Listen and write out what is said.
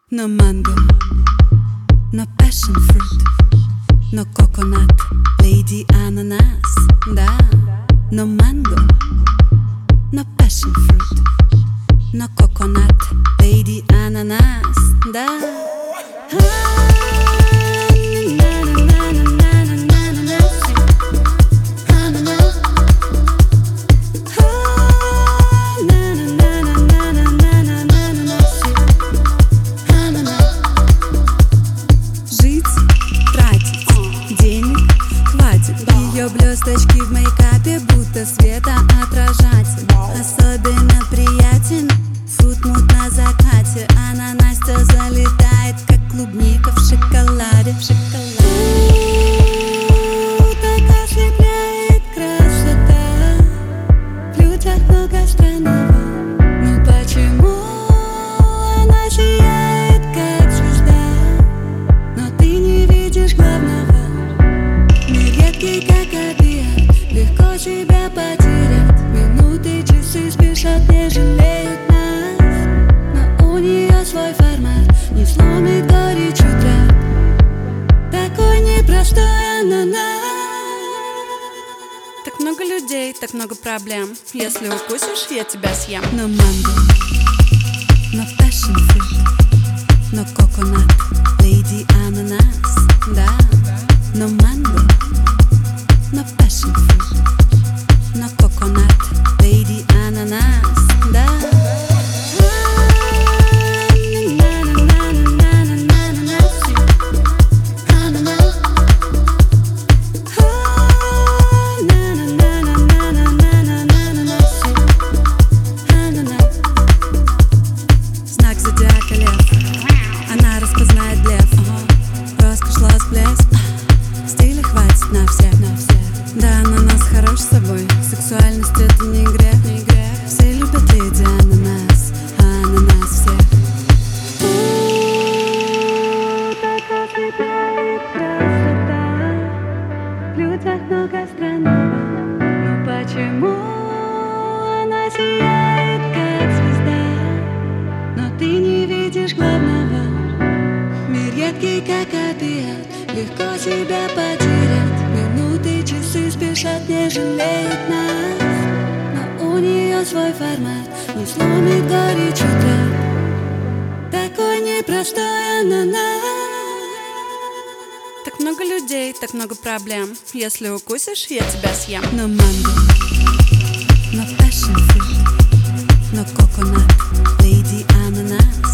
No mango, no passion fruit, no coconut, lady ananas, да. No mango, no passion fruit, no coconut, lady ananas, да. Ее блесточки в мейкапе будто светоотражатель. Особенно приятен фрут-мут на закате. Она Настя залетает, как клубника в шоколаде. Так ослепляет красота. В людях много странного. Ну почему она сияет, как звезда? Но ты не видишь главного. Редкий как обед, легко себя потерять. Минуты, часы спешат, не жалеют нас. Но у нее свой формат, не сломит горечь утрат. Такой непростой ананас. Так много людей, так много проблем. Если укусишь, я тебя съем. No mango, no passion fruit, no coconut, lady ananas, да. No mango, no passion fruit, no coconut, lady ananas, да. Знак зодиака лев, она распознает блеф. Роскошь, лоск, блеск, стиля хватит на всех. Да, ананас хорош с собой, сексуальность это не грех. Все любят леди ананас, а ананас всех. Так ослепляет красота. В людях много странного. Но почему она сияет, как звезда? Но ты не видишь главного. Мир редкий, как обед, легко себя потерять. Минуты, часы спешат, не жалеют нас. Но у нее свой формат, не сломит горечь утрат. Такой непростой ананас. Так много людей, так много проблем. Если укусишь, я тебя съем. No mango, no passion fruit, no coconut, lady ananas.